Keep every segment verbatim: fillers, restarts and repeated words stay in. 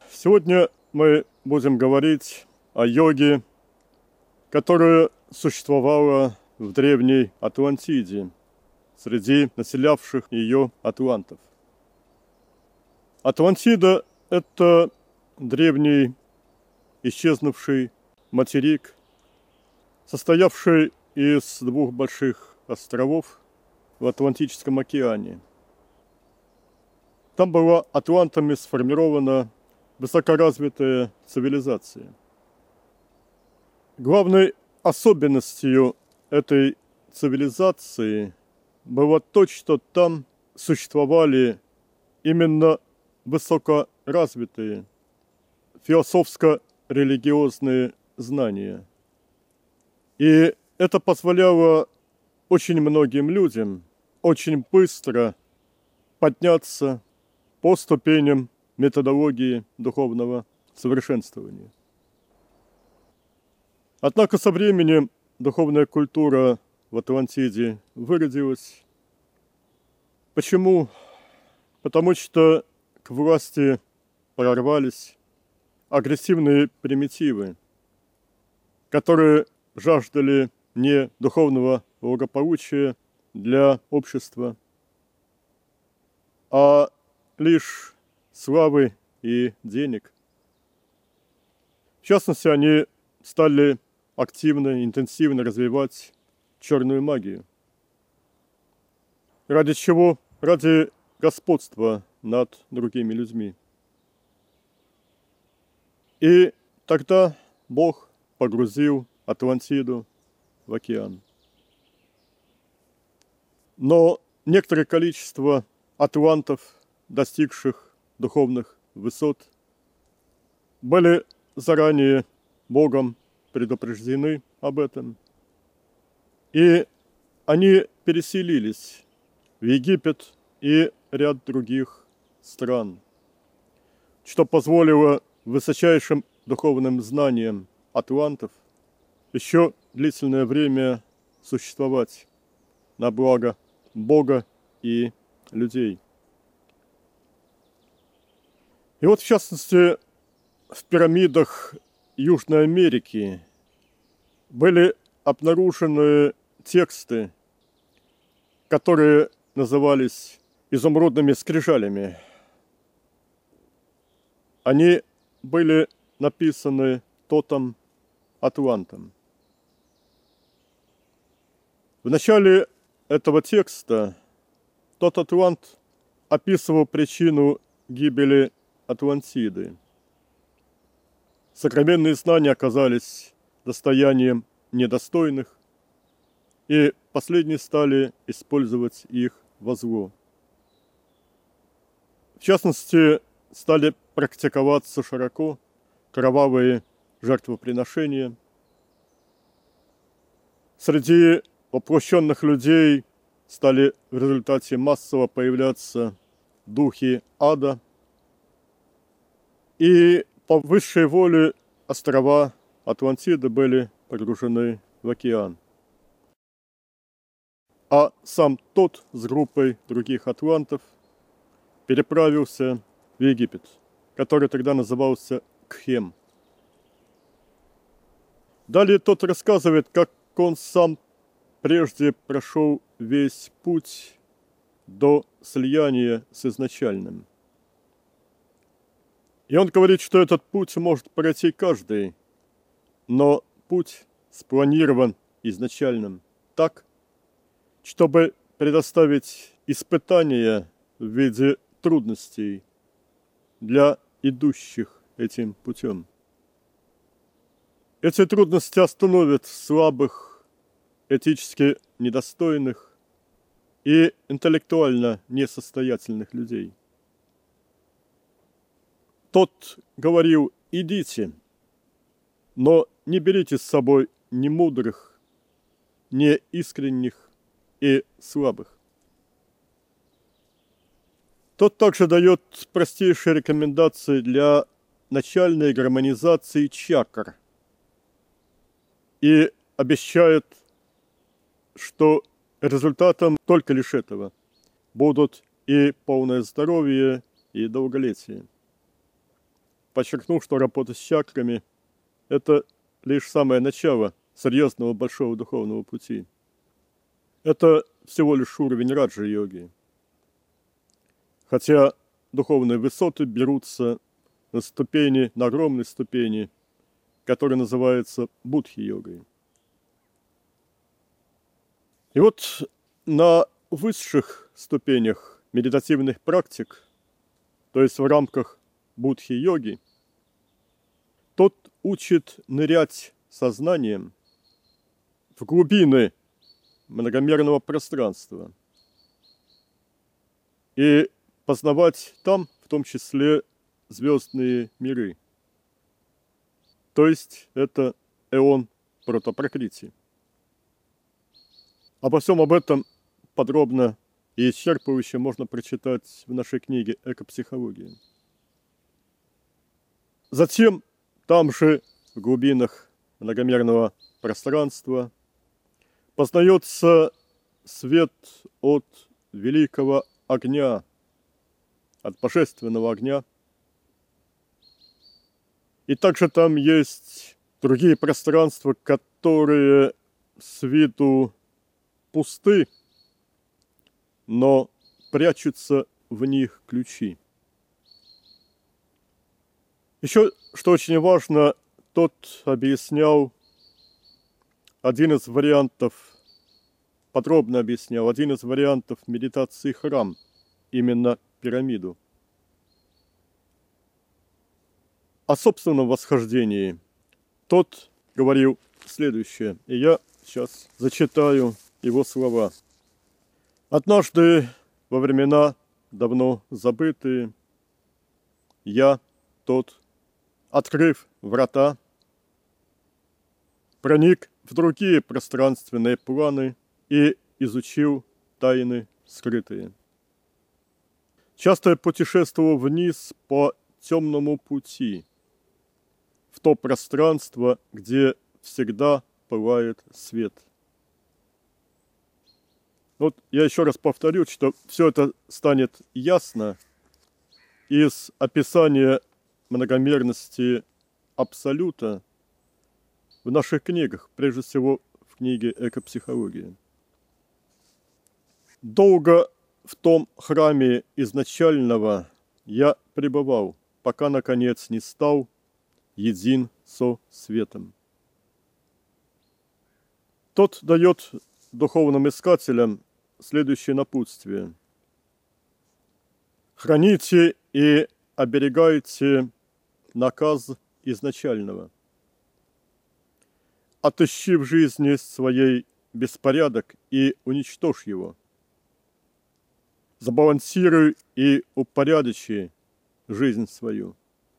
Сегодня мы будем говорить о йоге, которая существовала в древней Атлантиде среди населявших ее атлантов. Атлантида – это древний исчезнувший материк, состоявший из двух больших островов в Атлантическом океане. Там была атлантами сформирована высокоразвитая цивилизация. Главной особенностью этой цивилизации было то, что там существовали именно высокоразвитые философско-религиозные знания. И это позволяло очень многим людям очень быстро подняться по ступеням методологии духовного совершенствования. Однако со временем духовная культура в Атлантиде выродилась. Почему? Потому что к власти прорвались агрессивные примитивы, которые жаждали не духовного благополучия для общества, а лишь славы и денег. В частности, они стали активно, интенсивно развивать черную магию. Ради чего? Ради господства над другими людьми. И тогда Бог погрузил Атлантиду в океан. Но некоторое количество атлантов, достигших духовных высот, были заранее Богом предупреждены об этом. И они переселились в Египет и ряд других стран, что позволило высочайшим духовным знаниям атлантов еще длительное время существовать на благо Бога и людей. И вот, в частности, в пирамидах Южной Америки были обнаружены тексты, которые назывались изумрудными скрижалями. Они были написаны Тотом Атлантом. В начале этого текста тот Атлант описывал причину гибели Атлантиды. Сокровенные знания оказались достоянием недостойных, и последние стали использовать их во зло. В частности, стали практиковаться широко кровавые жертвоприношения. Среди воплощенных людей стали в результате массово появляться духи ада, и по высшей воле острова Атлантиды были погружены в океан. А сам тот с группой других атлантов переправился в Египет, который тогда назывался Кхем. Далее тот рассказывает, как он сам прежде прошел весь путь до слияния с изначальным. И он говорит, что этот путь может пройти каждый, но путь спланирован изначальным так, чтобы предоставить испытания в виде трудностей для идущих этим путем. Эти трудности остановят слабых, этически недостойных и интеллектуально несостоятельных людей. Тот говорил: идите, но не берите с собой ни мудрых, ни искренних и слабых. Тот также дает простейшие рекомендации для начальной гармонизации чакр и обещает, что результатом только лишь этого будут и полное здоровье, и долголетие. подчеркнул, что работа с чакрами – это лишь самое начало серьезного большого духовного пути. Это всего лишь уровень раджа-йоги. Хотя духовные высоты берутся на ступени, на огромной ступени, которая называется будхи-йогой. И вот на высших ступенях медитативных практик, то есть в рамках будхи-йоги, тот учит нырять сознанием в глубины многомерного пространства и познавать там, в том числе, звездные миры. То есть это эон протопракрити. Обо всем об этом подробно и исчерпывающе можно прочитать в нашей книге «Экопсихология». Затем, там же, в глубинах многомерного пространства, познается свет от великого огня, от божественного огня. И также там есть другие пространства, которые с виду пусты, но прячутся в них ключи. Еще, что очень важно, тот объяснял один из вариантов, подробно объяснял, один из вариантов медитации храм, именно пирамиду. О собственном восхождении тот говорил следующее, и я сейчас зачитаю его слова. «Однажды, во времена давно забытые, я, тот, открыв врата, проник в другие пространственные планы и изучил тайны скрытые. Часто я путешествовал вниз по темному пути, в то пространство, где всегда пылает свет». Вот я еще раз повторю, что все это станет ясно из описания многомерности Абсолюта в наших книгах, прежде всего в книге «Экопсихология». Долго в том храме изначального я пребывал, пока, наконец, не стал един со светом. Тот дает духовным искателям следующее напутствие. Храните и оберегайте наказ изначального. Отыщи в жизни своей беспорядок и уничтожь его. Забалансируй и упорядочи жизнь свою.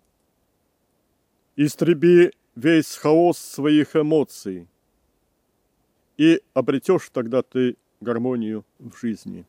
Истреби весь хаос своих эмоций, и обретешь тогда ты гармонию в жизни.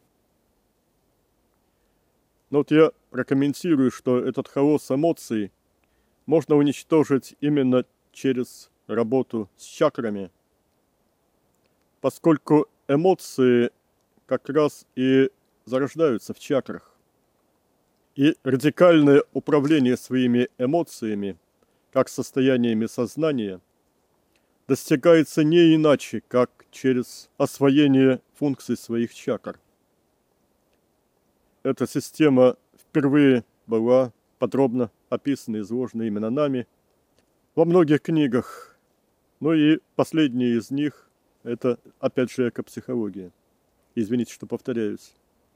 Но вот я прокомментирую, что этот хаос эмоций можно уничтожить именно через работу с чакрами, поскольку эмоции как раз и зарождаются в чакрах. И радикальное управление своими эмоциями, как состояниями сознания, достигается не иначе, как через освоение функций своих чакр. Эта система впервые была подробно описана и изложена именно нами во многих книгах. Ну и последняя из них – это, опять же, экопсихология. Извините, что повторяюсь.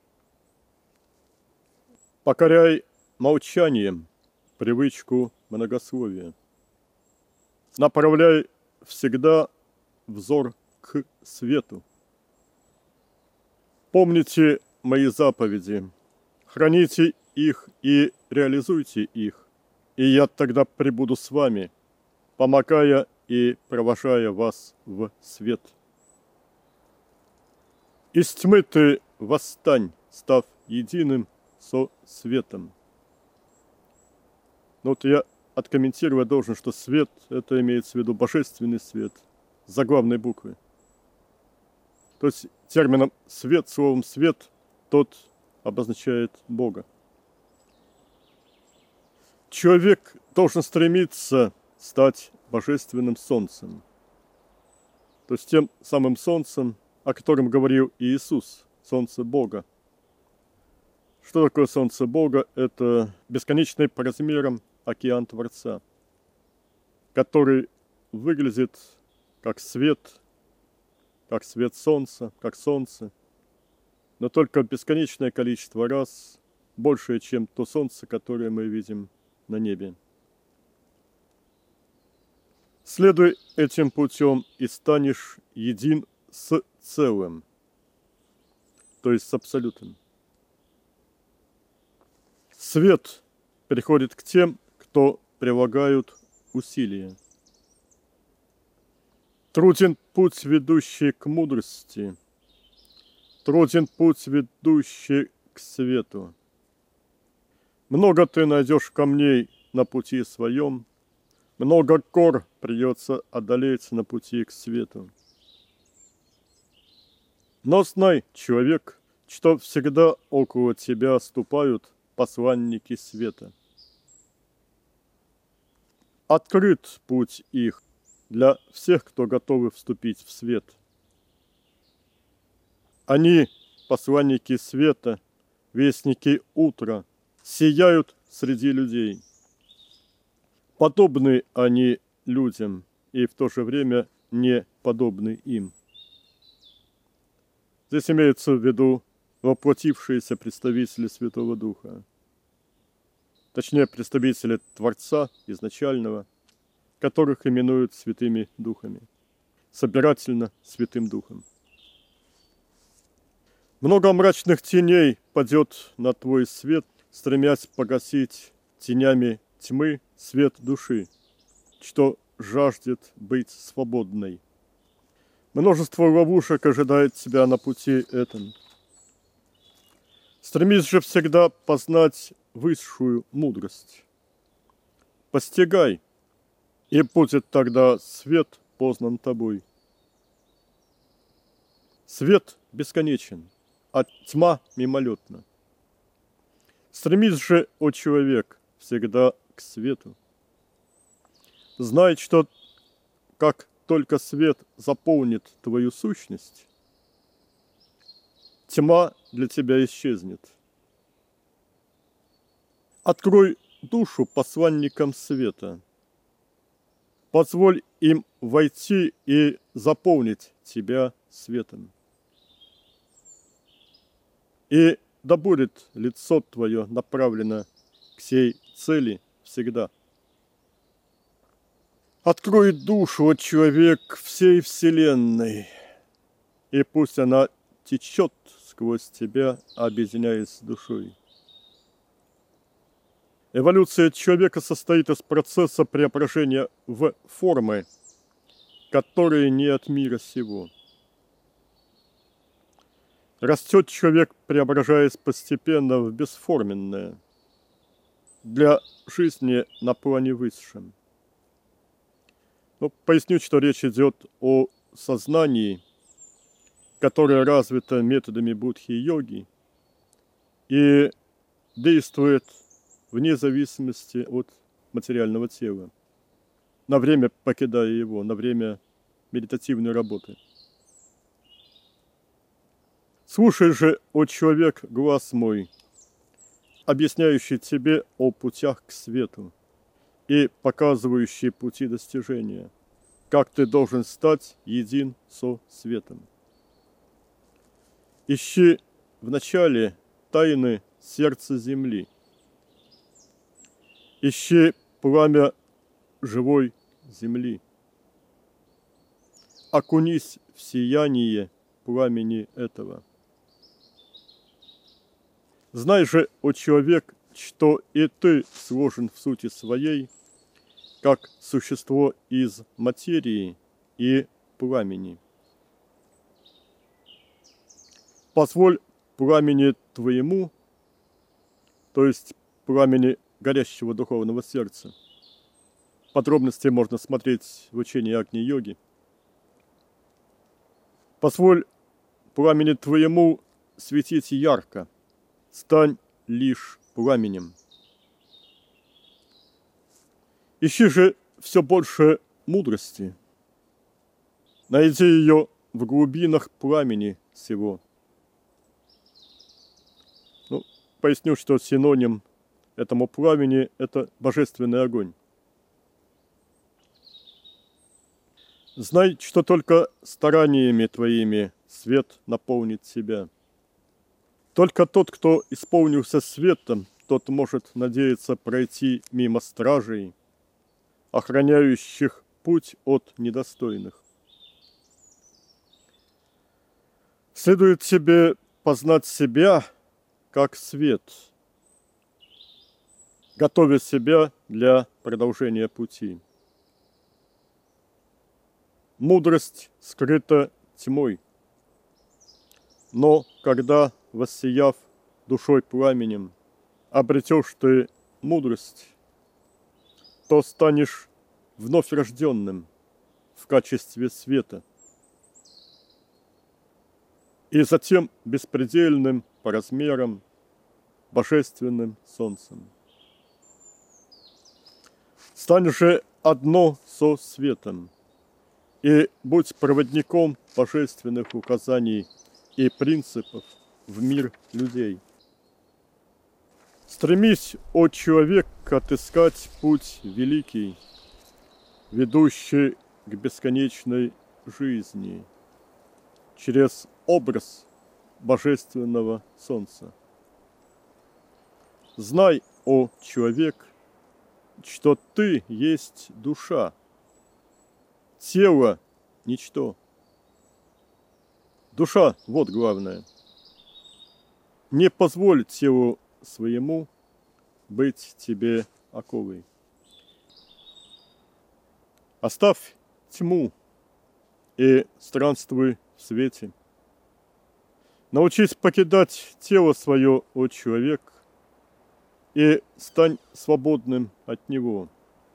Покоряй молчанием привычку многословия. Направляй всегда взор к свету. Помните мои заповеди, храните их и реализуйте их, и я тогда пребуду с вами, помогая и провожая вас в свет. Из тьмы ты восстань, став единым со светом. Но вот я откомментировать должен, что свет, это имеется в виду божественный свет, с заглавной буквы. То есть термином «свет», словом «свет», тот обозначает Бога. Человек должен стремиться стать божественным солнцем, то есть тем самым солнцем, о котором говорил Иисус, солнце Бога. Что такое солнце Бога? Это бесконечный по размерам океан Творца, который выглядит как свет, как свет солнца, как солнце, но только бесконечное количество раз большее, чем то солнце, которое мы видим на небе. Следуй этим путем и станешь един с целым, то есть с абсолютом. Свет приходит к тем, кто прилагают усилия. Труден путь, ведущий к мудрости, труден путь, ведущий к свету. Много ты найдешь камней на пути своем, много гор придется одолеть на пути к свету. Но знай, человек, что всегда около тебя ступают посланники света. Открыт путь их для всех, кто готовы вступить в свет. Они, посланники света, вестники утра, сияют среди людей. Подобны они людям и в то же время не подобны им. Здесь имеется в виду воплотившиеся представители Святого Духа. Точнее, представители Творца изначального, которых именуют святыми духами, собирательно Святым Духом. Много мрачных теней падет на твой свет, стремясь погасить тенями тьмы свет души, что жаждет быть свободной. Множество ловушек ожидает тебя на пути этом. Стремись же всегда познать высшую мудрость. Постигай, и будет тогда свет познан тобой. Свет бесконечен, а тьма мимолетна. Стремись же, о человек, всегда к свету. Знай, что как только свет заполнит твою сущность, тьма для тебя исчезнет. Открой душу посланникам света. Позволь им войти и заполнить тебя светом. И да будет лицо твое направлено к сей цели всегда. Открой душу, о человек, всей вселенной, и пусть она течет сквозь тебя, объединяясь с душой. Эволюция человека состоит из процесса преображения в формы, которые не от мира сего. Растет человек, преображаясь постепенно в бесформенное, для жизни на плане высшем. Но поясню, что речь идет о сознании, которое развито методами будхи-йоги и действует вне зависимости от материального тела, на время покидая его, на время медитативной работы. Слушай же, о человек, глаз мой, объясняющий тебе о путях к свету и показывающий пути достижения, как ты должен стать един со светом. Ищи вначале тайны сердца земли. Ищи пламя живой земли. Окунись в сияние пламени этого. Знай же, о человек, что и ты сложен в сути своей, как существо из материи и пламени. Позволь пламени твоему, то есть пламени горящего духовного сердца. Подробности можно смотреть в учении Агни-йоги. Позволь пламени твоему светить ярко. Стань лишь пламенем. Ищи же все больше мудрости. Найди ее в глубинах пламени сего. Ну, поясню, что синоним этому пламени – это божественный огонь. Знай, что только стараниями твоими свет наполнит тебя. Только тот, кто исполнился светом, тот может надеяться пройти мимо стражей, охраняющих путь от недостойных. Следует тебе познать себя как свет, готовя себя для продолжения пути. Мудрость скрыта тьмой, но когда, воссияв душой пламенем, обретешь ты мудрость, то станешь вновь рожденным в качестве света и затем беспредельным по размерам божественным солнцем. Стань же одно со светом и будь проводником божественных указаний и принципов в мир людей. Стремись, о человек, отыскать путь великий, ведущий к бесконечной жизни через образ божественного солнца. Знай, о человек, что ты есть душа, тело – ничто. Душа – вот главное. Не позволь телу своему быть тебе оковой. Оставь тьму и странствуй в свете. Научись покидать тело свое, о человек, и стань свободным от него.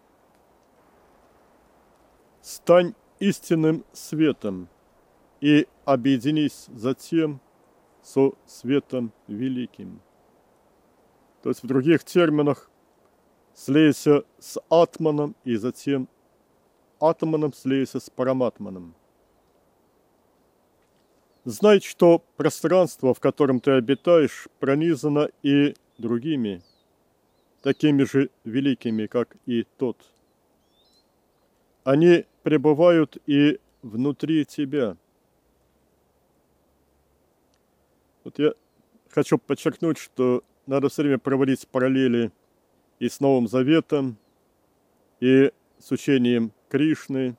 Стань истинным светом и объединись затем со светом великим. То есть в других терминах слейся с атманом и затем атманом слейся с параматманом. Знай, что пространство, в котором ты обитаешь, пронизано и другими, такими же великими, как и тот. Они пребывают и внутри тебя. Вот я хочу подчеркнуть, что надо все время проводить параллели и с Новым Заветом, и с учением Кришны.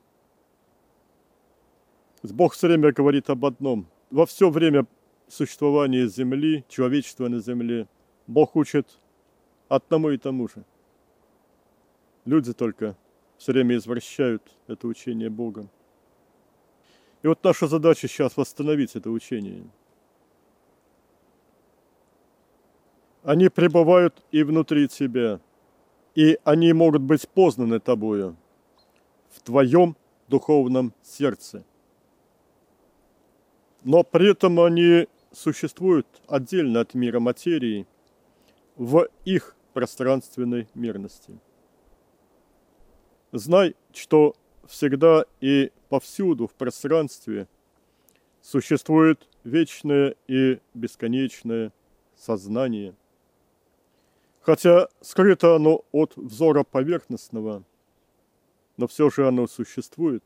Бог все время говорит об одном. Во все время существования Земли, человечества на Земле, Бог учит одному и тому же. Люди только все время извращают это учение Бога. И вот наша задача сейчас восстановить это учение. Они пребывают и внутри тебя, и они могут быть познаны тобою в твоем духовном сердце. Но при этом они существуют отдельно от мира материи в их пространственной мерности. Знай, что всегда и повсюду в пространстве существует вечное и бесконечное сознание. Хотя скрыто оно от взора поверхностного, но все же оно существует.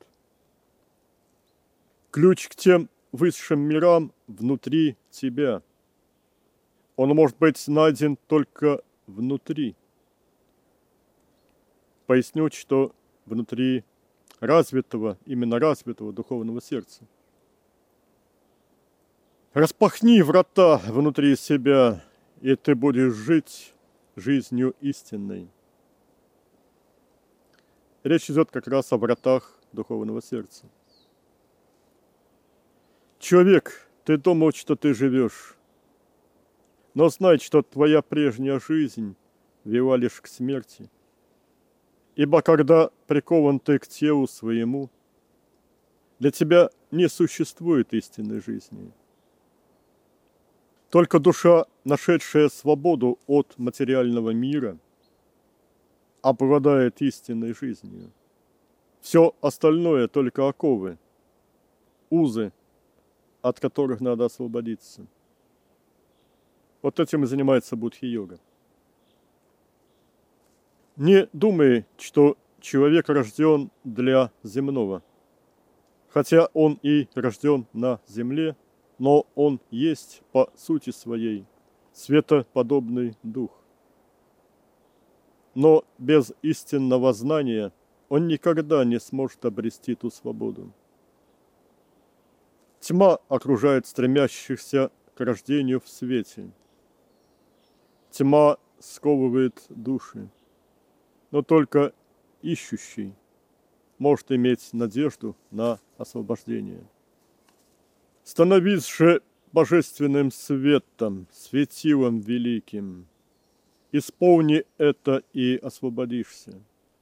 Ключ к тем высшим мирам внутри тебя. Он может быть найден только внутри. Поясню, что внутри развитого, именно развитого духовного сердца. Распахни врата внутри себя, и ты будешь жить жизнью истинной. Речь идет как раз о вратах духовного сердца. Человек, ты думал, что ты живешь, но знай, что твоя прежняя жизнь вела лишь к смерти. Ибо когда прикован ты к телу своему, для тебя не существует истинной жизни. Только душа, нашедшая свободу от материального мира, обладает истинной жизнью. Все остальное только оковы, узы, от которых надо освободиться. Вот этим и занимается будхи-йога. Не думай, что человек рожден для земного. Хотя он и рожден на земле, но он есть по сути своей светоподобный дух. Но без истинного знания он никогда не сможет обрести ту свободу. Тьма окружает стремящихся к рождению в свете. Тьма сковывает души, но только ищущий может иметь надежду на освобождение. Становись же божественным светом, светилом великим. Исполни это и освободишься.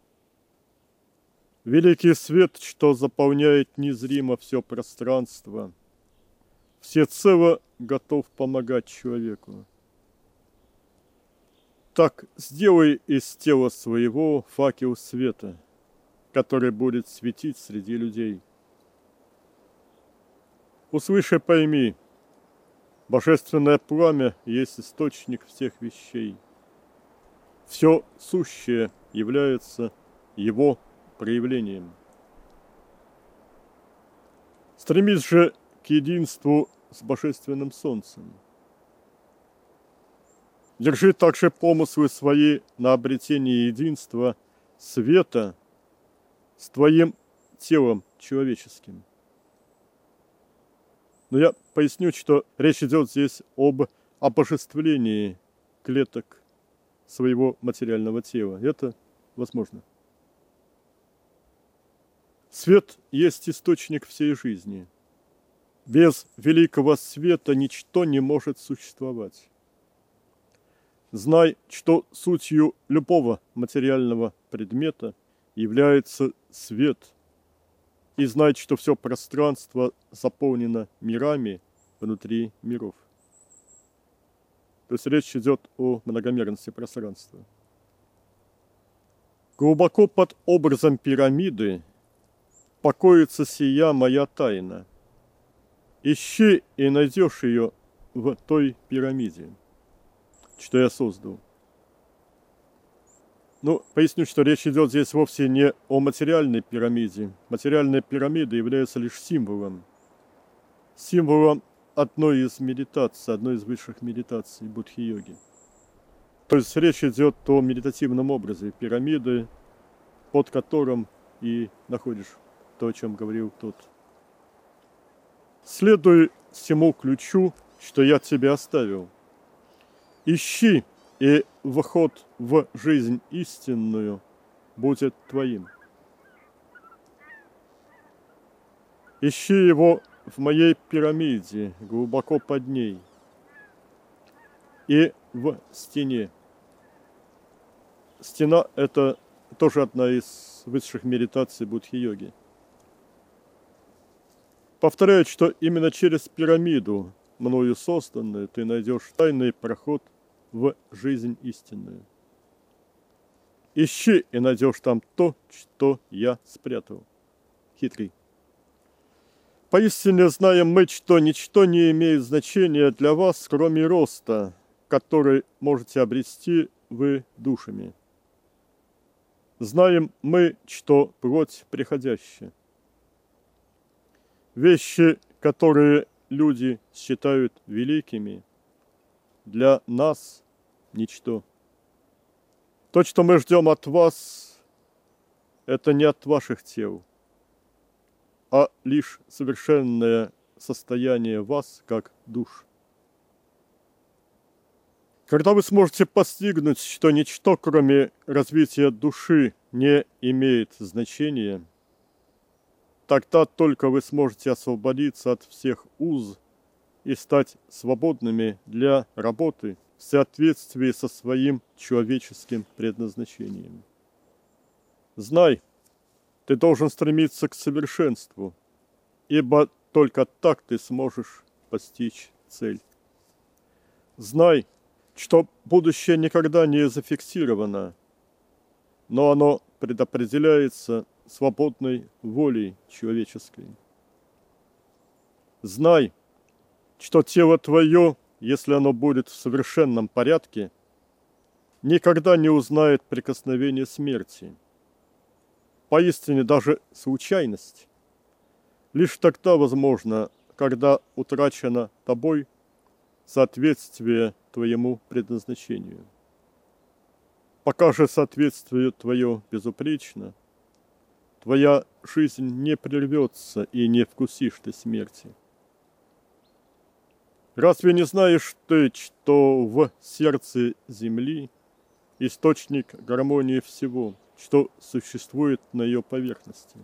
Великий свет, что заполняет незримо все пространство, всецело готов помогать человеку. Так сделай из тела своего факел света, который будет светить среди людей. Услыши, пойми, божественное пламя есть источник всех вещей. Все сущее является его проявлением. Стремись же к единству с божественным солнцем. Держи также помыслы свои на обретение единства света с твоим телом человеческим. Но я поясню, что речь идет здесь об обожествлении клеток своего материального тела. Это возможно. Свет есть источник всей жизни. Без великого света ничто не может существовать. Знай, что сутью любого материального предмета является свет, и знай, что все пространство заполнено мирами внутри миров. То есть речь идет о многомерности пространства. Глубоко под образом пирамиды покоится сия моя тайна. Ищи и найдешь ее в той пирамиде, что я создал. Ну, поясню, что речь идет здесь вовсе не о материальной пирамиде. Материальная пирамида является лишь символом. Символом одной из медитаций, одной из высших медитаций будхи-йоги. То есть речь идет о медитативном образе пирамиды, под которым и находишь то, о чем говорил тот. Следуй всему ключу, что я тебе оставил. Ищи, и вход в жизнь истинную будет твоим. Ищи его в моей пирамиде, глубоко под ней, и в стене. Стена – это тоже одна из высших медитаций будхи-йоги. Повторяют, что именно через пирамиду, мною созданную, ты найдешь тайный проход в жизнь истинную. Ищи и найдешь там то, что я спрятал. Хитрый. Поистине знаем мы, что ничто не имеет значения для вас, кроме роста, который можете обрести вы душами. Знаем мы, что плоть приходящая. Вещи, которые люди считают великими, для нас ничто. То, что мы ждем от вас, это не от ваших тел, а лишь совершенное состояние вас, как душ. Когда вы сможете постигнуть, что ничто, кроме развития души, не имеет значения, тогда только вы сможете освободиться от всех уз и стать свободными для работы в соответствии со своим человеческим предназначением. Знай, ты должен стремиться к совершенству, ибо только так ты сможешь постичь цель. Знай, что будущее никогда не зафиксировано, но оно предопределяется свободной волей человеческой. Знай, что тело твое, если оно будет в совершенном порядке, никогда не узнает прикосновения смерти. Поистине даже случайность лишь тогда возможна, когда утрачено тобой соответствие твоему предназначению. Пока же соответствие твое безупречно, твоя жизнь не прервется и не вкусишь ты смерти. Разве не знаешь ты, что в сердце земли источник гармонии всего, что существует на ее поверхности?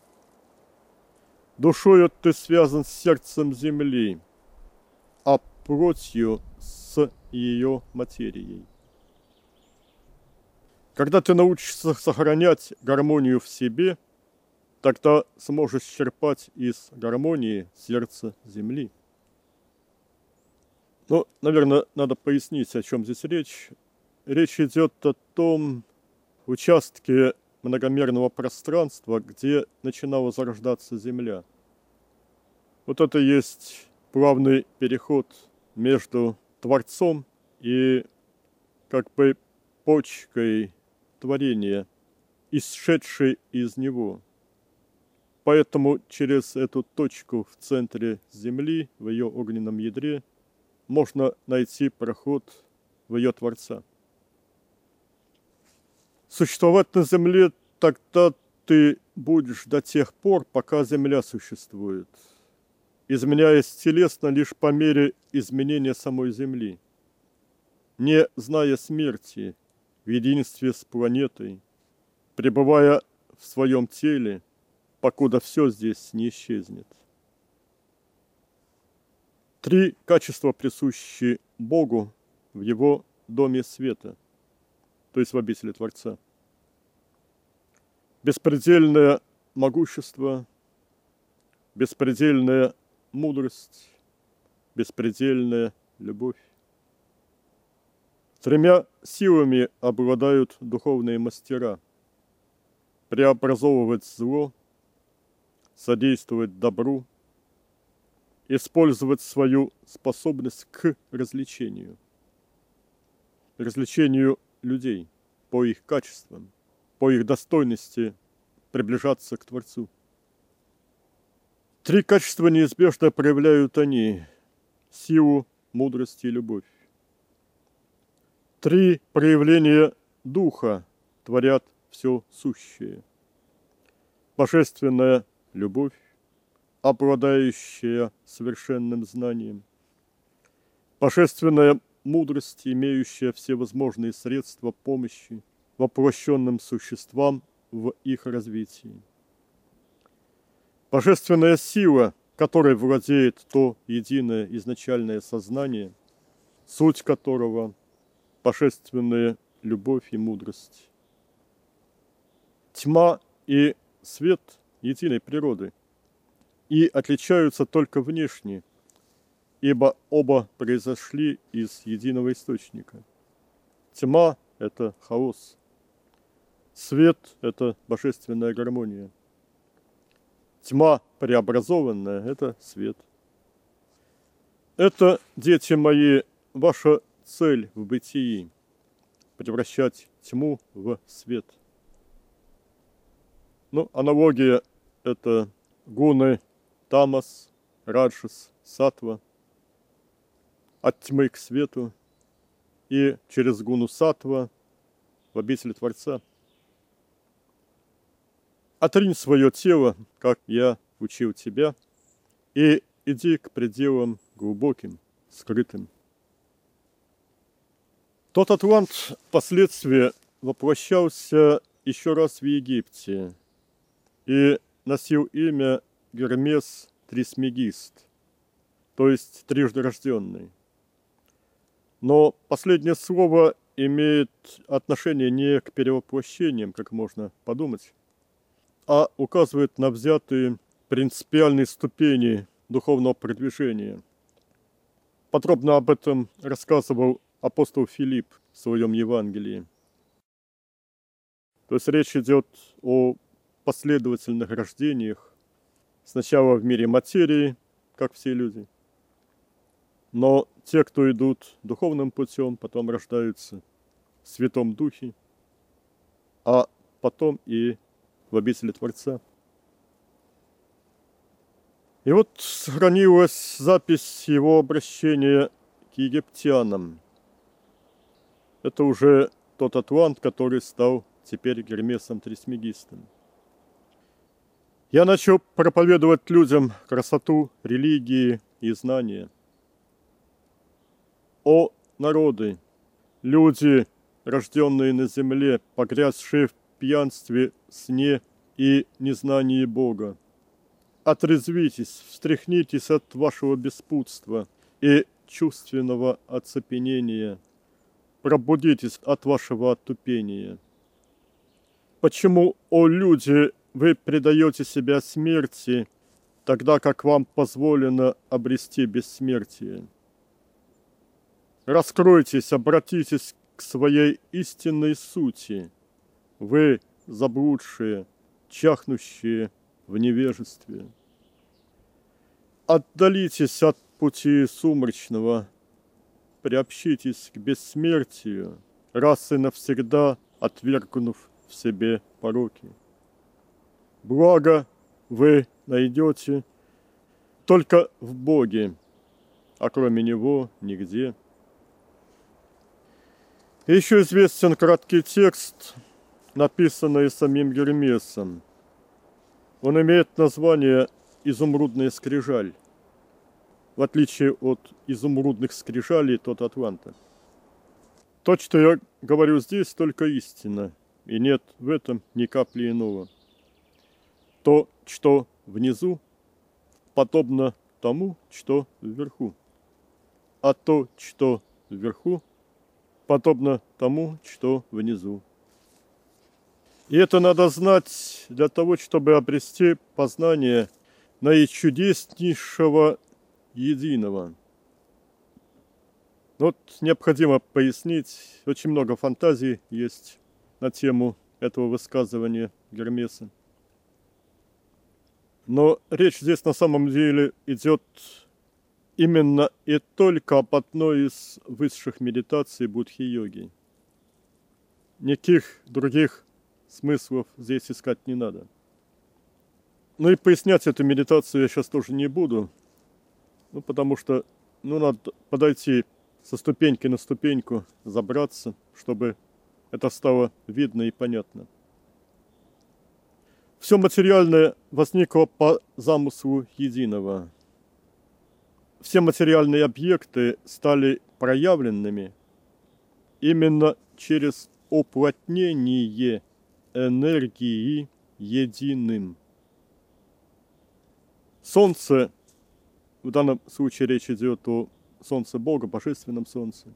Душою ты связан с сердцем земли, а плотью с ее материей. Когда ты научишься сохранять гармонию в себе, тогда сможешь черпать из гармонии сердца земли. Ну, наверное, надо пояснить, о чем здесь речь. Речь идет о том участке многомерного пространства, где начинала зарождаться Земля. Вот это есть плавный переход между Творцом и как бы почкой творения, исшедшей из него. Поэтому через эту точку в центре Земли, в ее огненном ядре, можно найти проход в ее Творца. Существовать на Земле тогда ты будешь до тех пор, пока Земля существует, изменяясь телесно лишь по мере изменения самой Земли, не зная смерти, в единстве с планетой, пребывая в своем теле, покуда все здесь не исчезнет. Три качества присущи Богу в Его доме света, то есть в обители Творца. Беспредельное могущество, беспредельная мудрость, беспредельная любовь. Тремя силами обладают духовные мастера: преобразовывать зло, содействовать добру, использовать свою способность к развлечению. Развлечению людей по их качествам, по их достойности приближаться к Творцу. Три качества неизбежно проявляют они: силу, мудрость и любовь. Три проявления Духа творят все сущее. Божественная любовь, обладающая совершенным знанием. Божественная мудрость, имеющая всевозможные средства помощи воплощенным существам в их развитии. Божественная сила, которой владеет то единое изначальное сознание, суть которого – божественная любовь и мудрость. Тьма и свет единой природы и отличаются только внешне, ибо оба произошли из единого источника. Тьма – это хаос. Свет – это божественная гармония. Тьма преобразованная – это свет. Это, дети мои, ваша цель в бытии – превращать тьму в свет. Ну, аналогия – это гуны тамас, раджас, саттва, от тьмы к свету и через гуну саттва в обитель Творца. Отринь свое тело, как я учил тебя, и иди к пределам глубоким, скрытым. Тот атлант впоследствии воплощался еще раз в Египте и носил имя Гермес Трисмегист, то есть трижды рожденный. Но последнее слово имеет отношение не к перевоплощениям, как можно подумать, а указывает на взятые принципиальные ступени духовного продвижения. Подробно об этом рассказывал апостол Филипп в своем Евангелии. То есть речь идет о последовательных рождениях. Сначала в мире материи, как все люди. Но те, кто идут духовным путем, потом рождаются в Святом Духе, а потом и в обители Творца. И вот сохранилась запись его обращения к египтянам. Это уже тот атлант, который стал теперь Гермесом Трисмегистом. Я начал проповедовать людям красоту религии и знания. О народы, люди, рожденные на земле, погрязшие в пьянстве, сне и незнании Бога. Отрезвитесь, встряхнитесь от вашего беспутства и чувственного оцепенения. Пробудитесь от вашего оттупения. Почему, о люди, вы предаете себя смерти, тогда как вам позволено обрести бессмертие? Раскройтесь, обратитесь к своей истинной сути. Вы, заблудшие, чахнущие в невежестве. Отдалитесь от пути сумрачного, приобщитесь к бессмертию, раз и навсегда отвергнув в себе пороки. Благо вы найдете только в Боге, а кроме Него нигде. Еще известен краткий текст, написанный самим Гермесом. Он имеет название «Изумрудная скрижаль», в отличие от изумрудных скрижалей тот Атланта. То, что я говорю здесь, только истина, и нет в этом ни капли иного. То, что внизу, подобно тому, что вверху, а то, что вверху, подобно тому, что внизу. И это надо знать для того, чтобы обрести познание наичудеснейшего единого. Вот необходимо пояснить, очень много фантазий есть на тему этого высказывания Гермеса. Но речь здесь на самом деле идет именно и только об одной из высших медитаций будхи-йоги. Никаких других смыслов здесь искать не надо. Ну и пояснять эту медитацию я сейчас тоже не буду, ну потому что ну, надо подойти со ступеньки на ступеньку, забраться, чтобы это стало видно и понятно. Все материальное возникло по замыслу единого. Все материальные объекты стали проявленными именно через уплотнение энергии единым. Солнце, в данном случае речь идет о Солнце Бога, Божественном Солнце,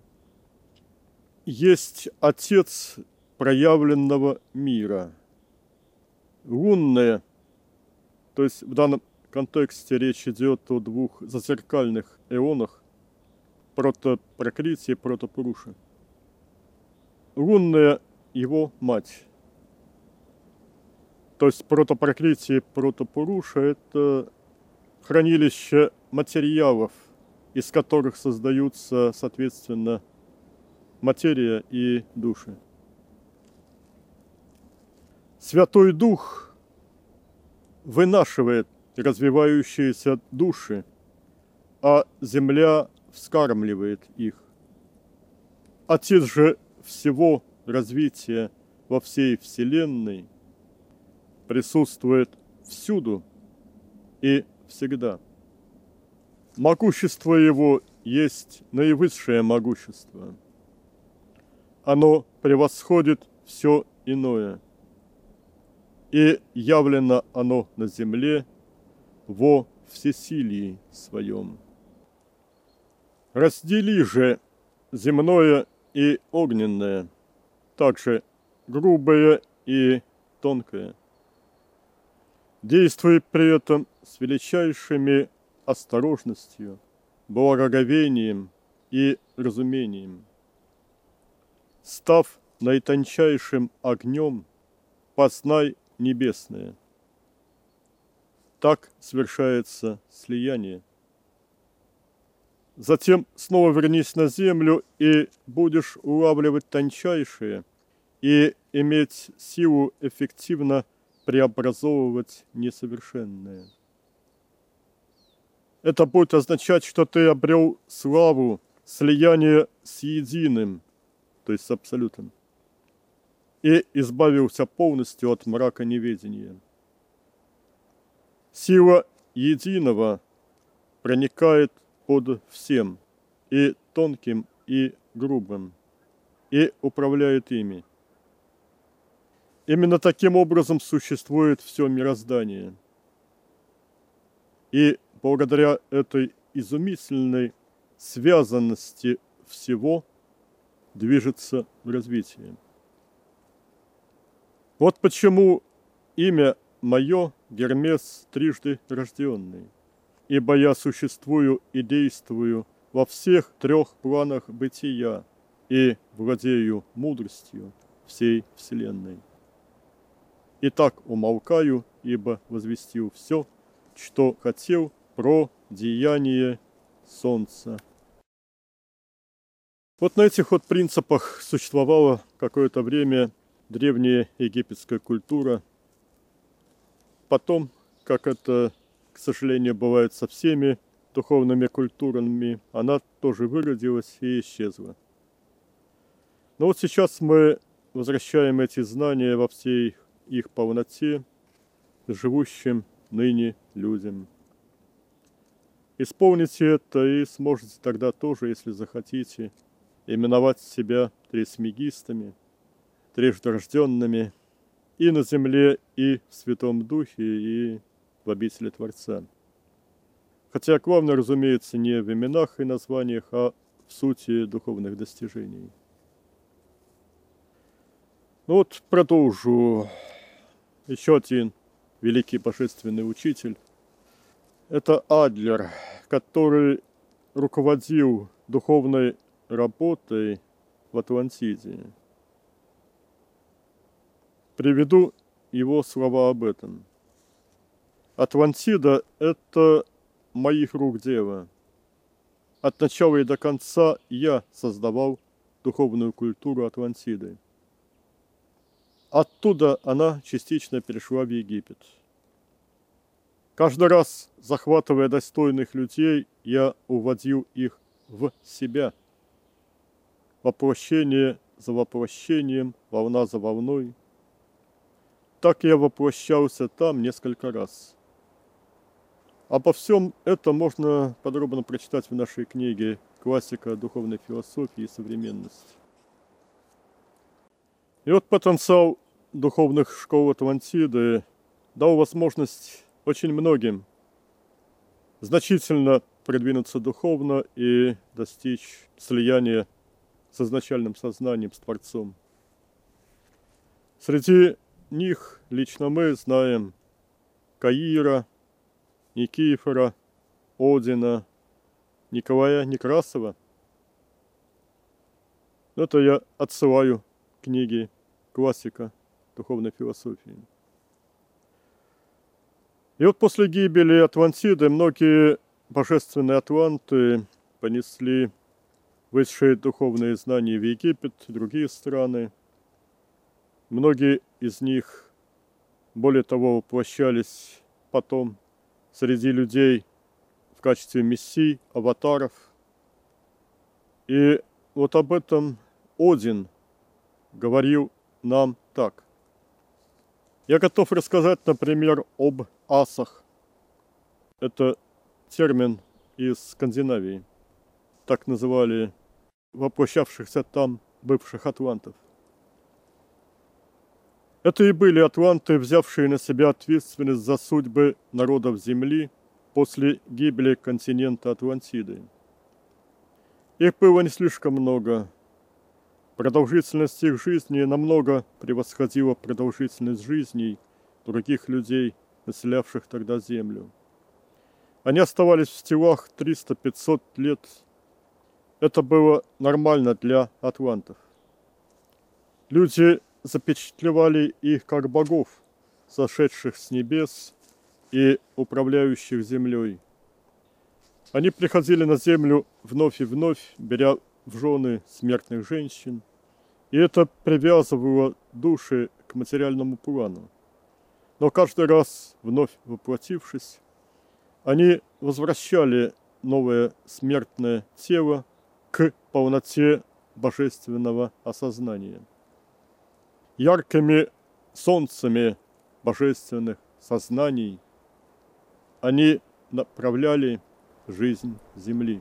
есть Отец проявленного мира. Лунное, то есть в данном контексте речь идет о двух зазеркальных эонах, протопракрити и протопуруша. Лунная его мать. То есть протопракрити и протопуруша – это хранилище материалов, из которых создаются, соответственно, материя и души. Святой Дух вынашивает развивающиеся души, а земля вскармливает их. Отец же всего развития во всей Вселенной присутствует всюду и всегда. Могущество его есть наивысшее могущество. Оно превосходит все иное. И явлено оно на земле во всесилии своем. Раздели же земное и огненное, также грубое и тонкое. Действуй при этом с величайшими осторожностью, благоговением и разумением. Став наитончайшим огнем, познай небесное. Так совершается слияние. Затем снова вернись на землю и будешь улавливать тончайшее и иметь силу эффективно преобразовывать несовершенное. Это будет означать, что ты обрел славу, слияние с единым, то есть с абсолютом, и избавился полностью от мрака неведения. Сила единого проникает под всем, и тонким, и грубым, и управляет ими. Именно таким образом существует все мироздание. И благодаря этой изумительной связанности всего движется в развитии. Вот почему имя мое Гермес трижды рожденный, ибо я существую и действую во всех трех планах бытия и владею мудростью всей вселенной. Итак, умолкаю, ибо возвестил все, что хотел про деяние солнца. Вот на этих вот принципах существовала какое-то время древняя египетская культура. Потом, как это, к сожалению, бывает со всеми духовными культурами, она тоже выродилась и исчезла. Но вот сейчас мы возвращаем эти знания во всей их полноте живущим ныне людям. Исполните это и сможете тогда тоже, если захотите, именовать себя трисмегистами, трижды рожденными и на земле, и в Святом Духе, и в обители Творца. Хотя главное, разумеется, не в именах и названиях, а в сути духовных достижений. Ну вот продолжу. Еще один великий божественный учитель. Это Адлер, который руководил духовной работой в Атлантиде. Приведу его слова об этом. Атлантида – это моих рук дело. От начала и до конца я создавал духовную культуру Атлантиды. Оттуда она частично перешла в Египет. Каждый раз, захватывая достойных людей, я уводил их в себя. Воплощение за воплощением, волна за волной. Так я воплощался там несколько раз. Обо всем этом можно подробно прочитать в нашей книге «Классика духовной философии и современности». И вот потенциал духовных школ Атлантиды дал возможность очень многим значительно продвинуться духовно и достичь слияния с изначальным сознанием, с Творцом. Среди них лично мы знаем Каира, Никифора, Одина, Николая Некрасова. Это я отсылаю к книге «Классика духовной философии». И вот после гибели Атлантиды многие божественные атланты понесли высшие духовные знания в Египет и другие страны. Многие из них, более того, воплощались потом среди людей в качестве мессий, аватаров. И вот об этом Один говорил нам так. Я готов рассказать, например, об асах. Это термин из Скандинавии. Так называли воплощавшихся там бывших атлантов. Это и были атланты, взявшие на себя ответственность за судьбы народов Земли после гибели континента Атлантиды. Их было не слишком много. Продолжительность их жизни намного превосходила продолжительность жизней других людей, населявших тогда Землю. Они оставались в телах триста-пятьсот лет. Это было нормально для атлантов. Люди запечатлевали их как богов, сошедших с небес и управляющих землей. Они приходили на землю вновь и вновь, беря в жены смертных женщин, и это привязывало души к материальному плану. Но каждый раз, вновь воплотившись, они возвращали новое смертное тело к полноте божественного осознания. Яркими солнцами божественных сознаний они направляли жизнь Земли.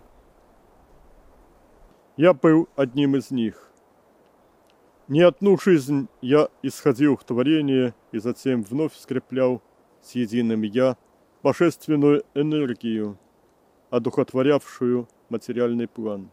Я был одним из них. Не одну жизнь я исходил в творение и затем вновь скреплял с единым «Я» божественную энергию, одухотворявшую материальный план.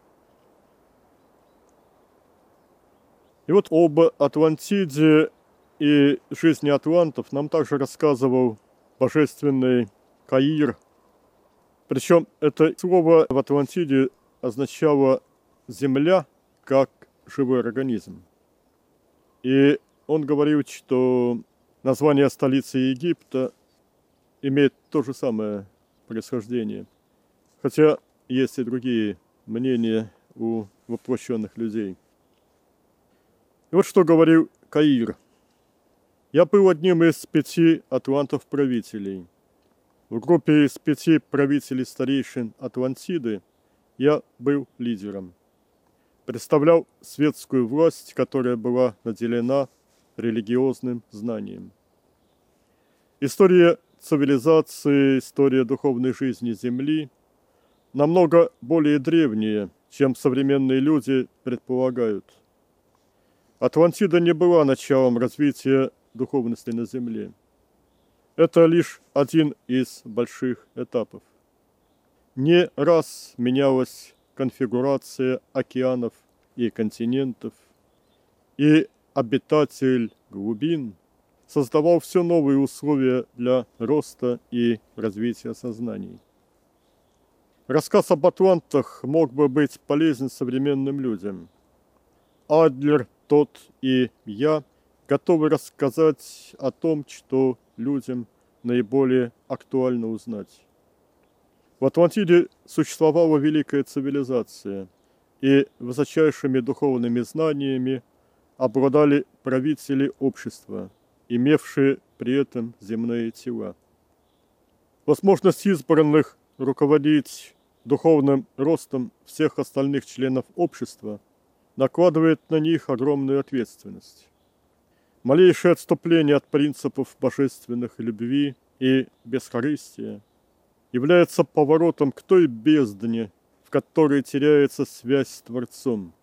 И вот об Атлантиде и жизни атлантов нам также рассказывал божественный Каир. Причем это слово в Атлантиде означало «земля» как живой организм. И он говорил, что название столицы Египта имеет то же самое происхождение. Хотя есть и другие мнения у воплощенных людей. И вот что говорил Каир. «Я был одним из пяти атлантов-правителей. В группе из пяти правителей-старейшин Атлантиды я был лидером. Представлял светскую власть, которая была наделена религиозным знанием. История цивилизации, история духовной жизни Земли намного более древняя, чем современные люди предполагают. Атлантида не была началом развития духовности на Земле. Это лишь один из больших этапов. Не раз менялась конфигурация океанов и континентов, и обитатель глубин создавал все новые условия для роста и развития сознаний. Рассказ об атлантах мог бы быть полезен современным людям. Адлер, тот и я готовы рассказать о том, что людям наиболее актуально узнать. В Атлантиде существовала великая цивилизация, и высочайшими духовными знаниями обладали правители общества, имевшие при этом земные тела. Возможность избранных руководить духовным ростом всех остальных членов общества накладывает на них огромную ответственность. Малейшее отступление от принципов божественных любви и бескорыстия является поворотом к той бездне, в которой теряется связь с Творцом.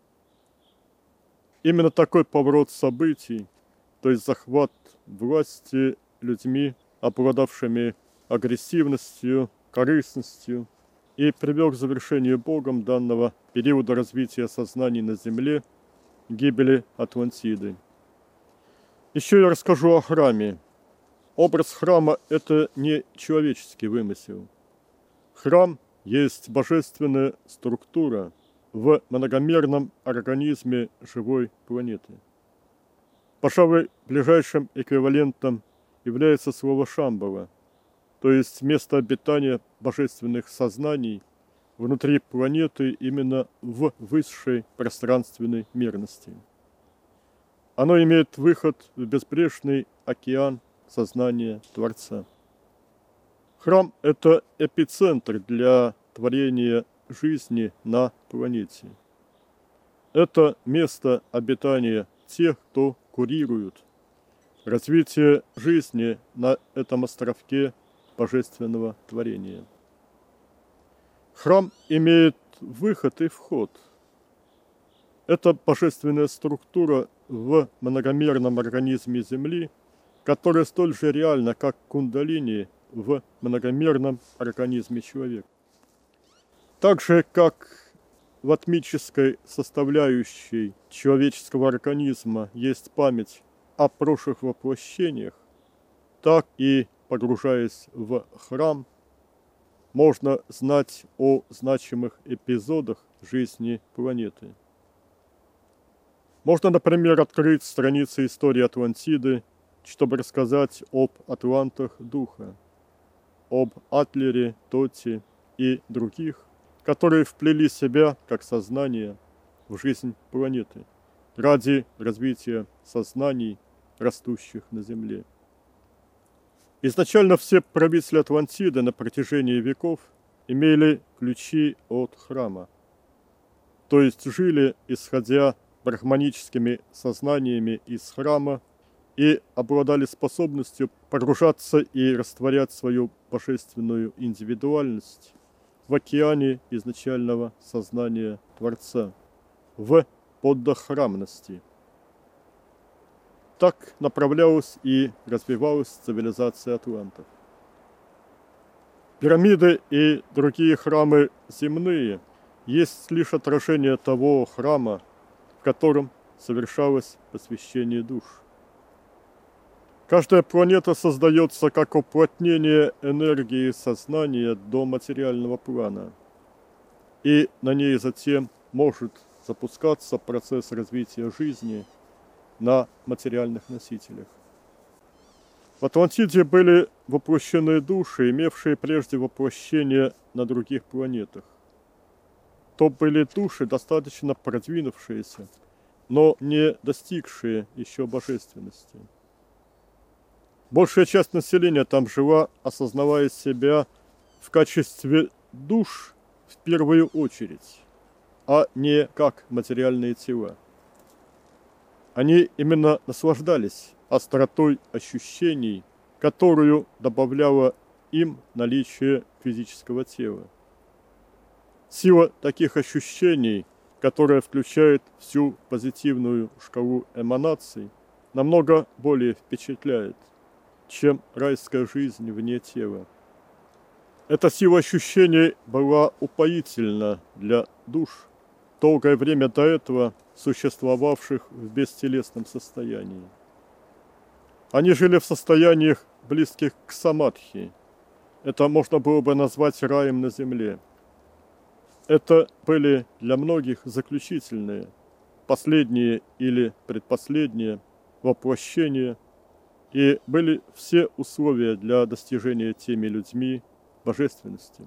Именно такой поворот событий, то есть захват власти людьми, обладавшими агрессивностью, корыстностью, и привел к завершению Богом данного периода развития сознаний на Земле, гибели Атлантиды. Еще я расскажу о храме. Образ храма – это не человеческий вымысел. Храм есть божественная структура в многомерном организме живой планеты. Пожалуй, ближайшим эквивалентом является слово «шамбала», то есть место обитания божественных сознаний внутри планеты именно в высшей пространственной мерности. Оно имеет выход в безбрежный океан сознания Творца. Храм – это эпицентр для творения жизни на планете. Это место обитания тех, кто курирует развитие жизни на этом островке божественного творения. Храм имеет выход и вход. Это божественная структура в многомерном организме Земли, которая столь же реальна, как кундалини в многомерном организме человека. Так же, как в атмической составляющей человеческого организма есть память о прошлых воплощениях, так и, погружаясь в храм, можно знать о значимых эпизодах жизни планеты. Можно, например, открыть страницы истории Атлантиды, чтобы рассказать об атлантах духа, об Атлере, Тоте и других, которые вплели себя, как сознание, в жизнь планеты ради развития сознаний, растущих на Земле. Изначально все правители Атлантиды на протяжении веков имели ключи от храма, то есть жили, исходя брахманическими сознаниями из храма, и обладали способностью погружаться и растворять свою божественную индивидуальность в океане изначального сознания Творца, в поддохрамности. Так направлялась и развивалась цивилизация атлантов. Пирамиды и другие храмы земные есть лишь отражение того храма, в котором совершалось посвящение душ. Каждая планета создается как уплотнение энергии сознания до материального плана, и на ней затем может запускаться процесс развития жизни на материальных носителях. В Атлантиде были воплощены души, имевшие прежде воплощение на других планетах. То были души, достаточно продвинувшиеся, но не достигшие еще божественности. Большая часть населения там жила, осознавая себя в качестве душ в первую очередь, а не как материальные тела. Они именно наслаждались остротой ощущений, которую добавляло им наличие физического тела. Сила таких ощущений, которая включает всю позитивную шкалу эманаций, намного более впечатляет, чем райская жизнь вне тела. Эта сила ощущений была упоительна для душ, долгое время до этого существовавших в бестелесном состоянии. Они жили в состояниях, близких к самадхи. Это можно было бы назвать раем на земле. Это были для многих заключительные, последние или предпоследние воплощения, и были все условия для достижения теми людьми божественности.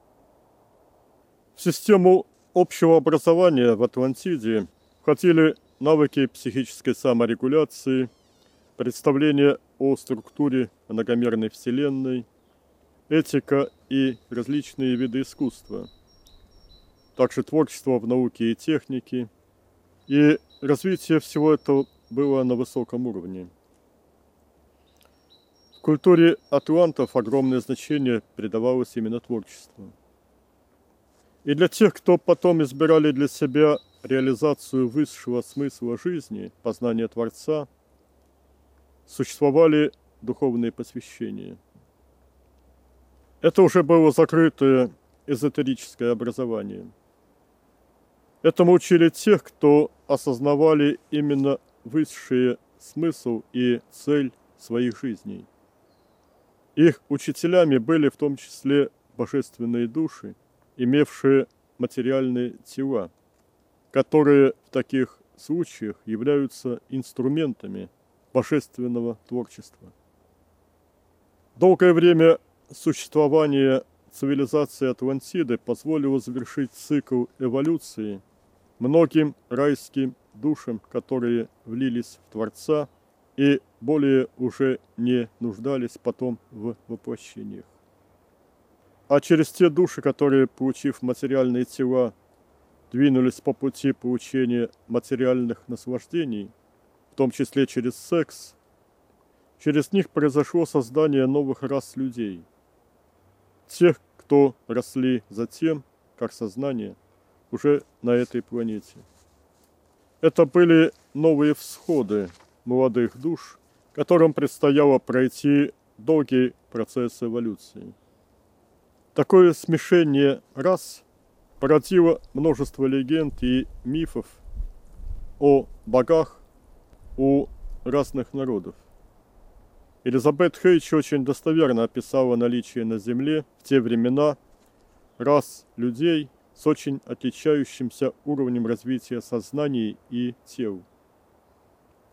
В систему общего образования в Атлантиде входили навыки психической саморегуляции, представление о структуре многомерной Вселенной, этика и различные виды искусства, также творчество в науке и технике, и развитие всего этого было на высоком уровне. В культуре атлантов огромное значение придавалось именно творчеству. И для тех, кто потом избирали для себя реализацию высшего смысла жизни, познание Творца, существовали духовные посвящения. Это уже было закрытое эзотерическое образование. Этому учили тех, кто осознавали именно высший смысл и цель своих жизней. Их учителями были в том числе божественные души, имевшие материальные тела, которые в таких случаях являются инструментами божественного творчества. Долгое время существования цивилизации Атлантиды позволило завершить цикл эволюции многим райским душам, которые влились в Творца и более уже не нуждались потом в воплощениях. А через те души, которые, получив материальные тела, двинулись по пути получения материальных наслаждений, в том числе через секс, через них произошло создание новых рас людей. Тех, кто росли затем, как сознание, уже на этой планете. Это были новые всходы молодых душ, которым предстояло пройти долгий процесс эволюции. Такое смешение рас породило множество легенд и мифов о богах у разных народов. Элизабет Хейч очень достоверно описала наличие на Земле в те времена рас людей с очень отличающимся уровнем развития сознаний и тел.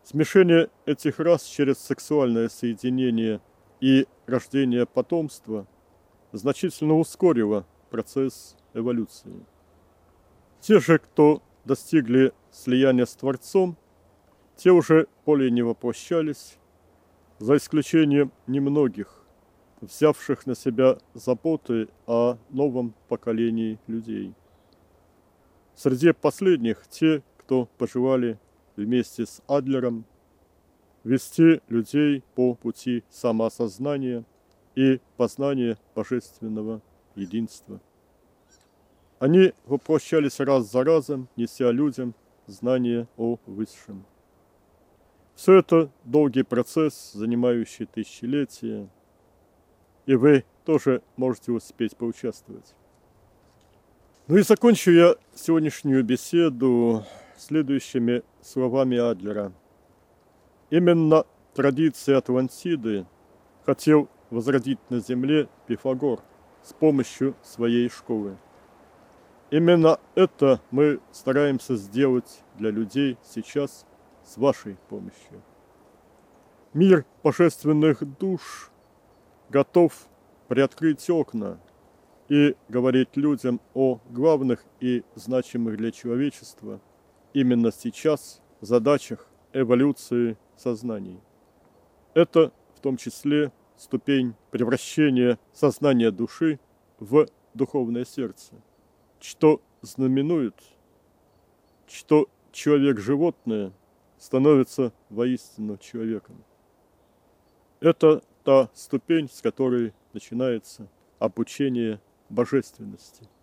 Смешение этих рас через сексуальное соединение и рождение потомства значительно ускорило процесс эволюции. Те же, кто достигли слияния с Творцом, те уже более не воплощались, за исключением немногих, взявших на себя заботы о новом поколении людей. Среди последних те, кто пожелали вместе с Адлером вести людей по пути самоосознания и познания божественного единства. Они воплощались раз за разом, неся людям знание о Высшем. Все это долгий процесс, занимающий тысячелетия, и вы тоже можете успеть поучаствовать. Ну и закончу я сегодняшнюю беседу следующими словами Адлера. Именно традиции Атлантиды хотел возродить на земле Пифагор с помощью своей школы. Именно это мы стараемся сделать для людей сейчас с вашей помощью. Мир божественных душ готов приоткрыть окна и говорить людям о главных и значимых для человечества именно сейчас задачах эволюции сознаний. Это в том числе ступень превращения сознания души в духовное сердце, что знаменует, что человек-животное становится воистину человеком. Это та ступень, с которой начинается обучение божественности.